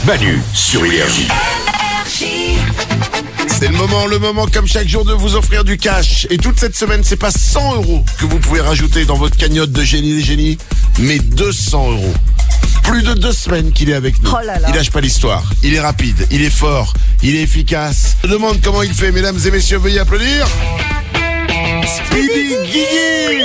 Manu sur Énergie. C'est le moment comme chaque jour de vous offrir du cash. Et toute cette semaine, c'est pas 100 € que vous pouvez rajouter dans votre cagnotte de génie des génies, mais 200 €. Plus de 2 semaines qu'il est avec nous. Oh là là. Il lâche pas l'histoire. Il est rapide, il est fort, il est efficace. Je demande comment il fait, mesdames et messieurs, veuillez applaudir. Speedy Guigui.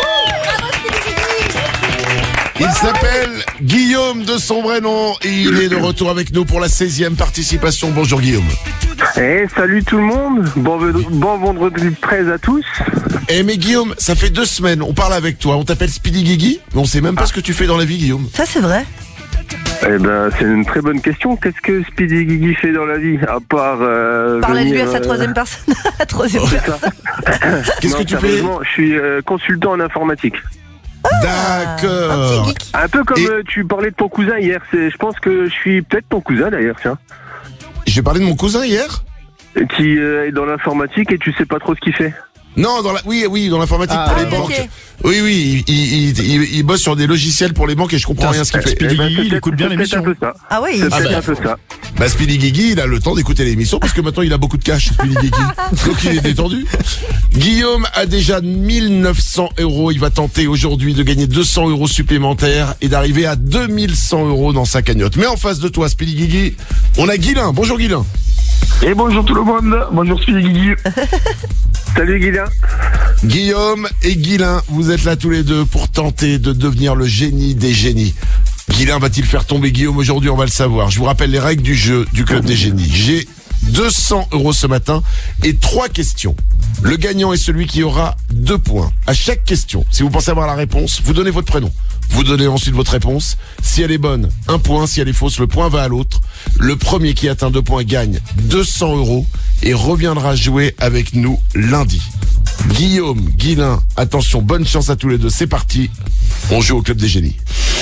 Il s'appelle Guillaume de son vrai nom et il est de retour avec nous pour la 16e participation. Bonjour Guillaume. Salut tout le monde, bon vendredi 13 à tous. Mais Guillaume, ça fait 2 semaines, on parle avec toi, on t'appelle Speedy Guigui, mais on sait même pas ce que tu fais dans la vie Guillaume. Ça c'est vrai. C'est une très bonne question. Qu'est-ce que Speedy Guigui fait dans la vie à part Parler de lui à sa troisième personne. La troisième personne. Qu'est-ce que tu fais? Je suis consultant en informatique. D'accord. Un petit geek. Un peu comme tu parlais de ton cousin hier. Je pense que je suis peut-être ton cousin d'ailleurs, tiens. J'ai parlé de mon cousin hier. Qui est dans l'informatique et tu sais pas trop ce qu'il fait. Non, oui, dans l'informatique pour les banques. ok. Oui, il bosse sur des logiciels pour les banques et je comprends rien ce qu'il fait. Speedy Guigui, il écoute bien C'est l'émission. un peu ça. Ah oui. C'est peut-être un peu ça. Bah Speedy Guigui, il a le temps d'écouter l'émission parce que maintenant il a beaucoup de cash, Speedy Guigui. Donc il est détendu. Guillaume a déjà 1900 €. Il va tenter aujourd'hui de gagner 200 € supplémentaires et d'arriver à 2100 € dans sa cagnotte. Mais en face de toi, Speedy Guigui, on a Guilain. Bonjour Guilain. Et bonjour tout le monde, bonjour Speedy Guigui. Salut Guilain. Guillaume et Guilain, vous êtes là tous les deux pour tenter de devenir le génie des génies. Guilain va-t-il faire tomber Guillaume aujourd'hui? On va le savoir. Je vous rappelle les règles du jeu du Club des Génies. J'ai 200 € ce matin et 3 questions. Le gagnant est celui qui aura 2 points. À chaque question, si vous pensez avoir la réponse, vous donnez votre prénom. Vous donnez ensuite votre réponse. Si elle est bonne, 1 point. Si elle est fausse, le point va à l'autre. Le premier qui atteint 2 points gagne 200 € et reviendra jouer avec nous lundi. Guillaume, Guilain, attention, bonne chance à tous les deux. C'est parti. On joue au Club des Génies.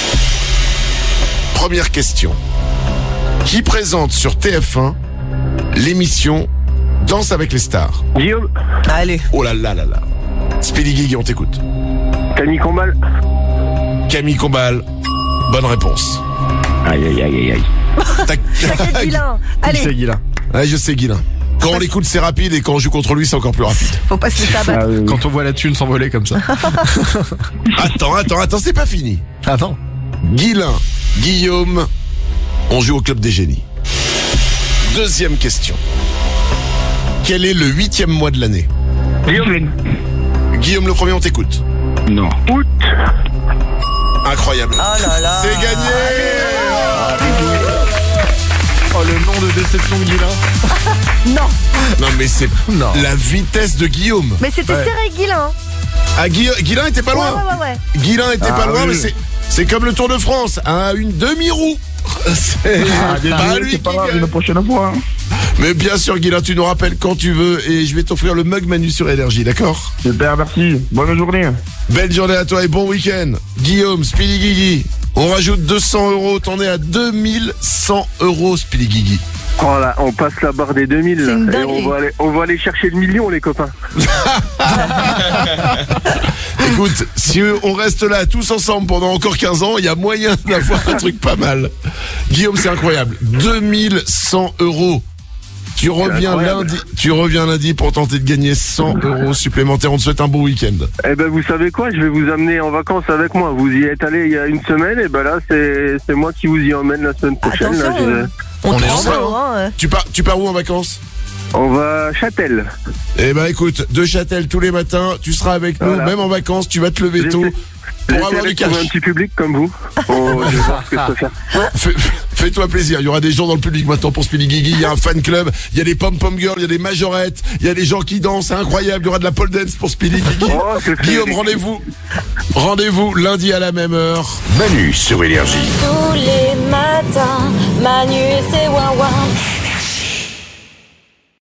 Première question. Qui présente sur TF1 l'émission Danse avec les stars? Guillaume. Allez. Oh là là là là. Speedy Guigui, on t'écoute. Camille Combal. Camille Combal. Bonne réponse. Aïe. T'inquiète Guilain. Allez. C'est Guilain. Ouais, je sais Guilain. Quand on l'écoute c'est rapide et quand on joue contre lui c'est encore plus rapide. Faut pas se laisser abattre. Quand on voit la thune s'envoler comme ça. Attends, c'est pas fini. Attends. Guilain, Guillaume, on joue au Club des Génies. Deuxième question. Quel est le 8e mois de l'année? Guillaume. Guillaume le premier, on t'écoute. Non. Août. Incroyable. Oh là là. C'est gagné. Oh, le nom de déception de Guilain. Non. Non mais c'est la vitesse de Guillaume. Mais c'était serré Guilain. Ah Guilain était pas loin. Ouais. Guilain était pas loin, oui. mais c'est comme le Tour de France, à une demi-roue. C'est pas lui C'est pas qui grave, gagne. une prochaine fois. Mais bien sûr Guilain, tu nous rappelles quand tu veux et je vais t'offrir le mug Manu sur Énergie, d'accord? Super, merci. Bonne journée. Belle journée à toi et bon week-end. Guillaume, Speedy Guigui, on rajoute 200 €, t'en es à 2100 € Speedy Guigui. Oh là, on passe la barre des 2000 C'est là. une Et dinguerie. on va aller chercher le million les copains. Écoute, si on reste là tous ensemble pendant encore 15 ans, il y a moyen d'avoir un truc pas mal. Guillaume, c'est incroyable. 2100 €. Tu reviens lundi pour tenter de gagner 100 € supplémentaires. On te souhaite un bon week-end. Eh ben vous savez quoi, je vais vous amener en vacances avec moi. Vous y êtes allé il y a une semaine et ben là c'est moi qui vous y emmène la semaine prochaine. Là, Attention. On est te ensemble, renvoie, hein. Tu pars où en vacances? On va à Châtel. Eh ben écoute, de Châtel tous les matins, tu seras avec nous, Voilà. même en vacances, tu vas te lever tôt pour J'essaierai avoir du de trouver cash. un petit public comme vous. Je vais voir ce que je peux faire. Fais-toi plaisir, il y aura des gens dans le public maintenant pour Speedy Guigui, il y a un fan club, il y a des pom-pom girls, il y a des majorettes, il y a des gens qui dansent, c'est incroyable, il y aura de la pole dance pour Speedy Guigui. Oh, c'est Guillaume, fait. rendez-vous lundi à la même heure. Manu sur Énergie. Tous les matins, Manu et ses ouin-ouin.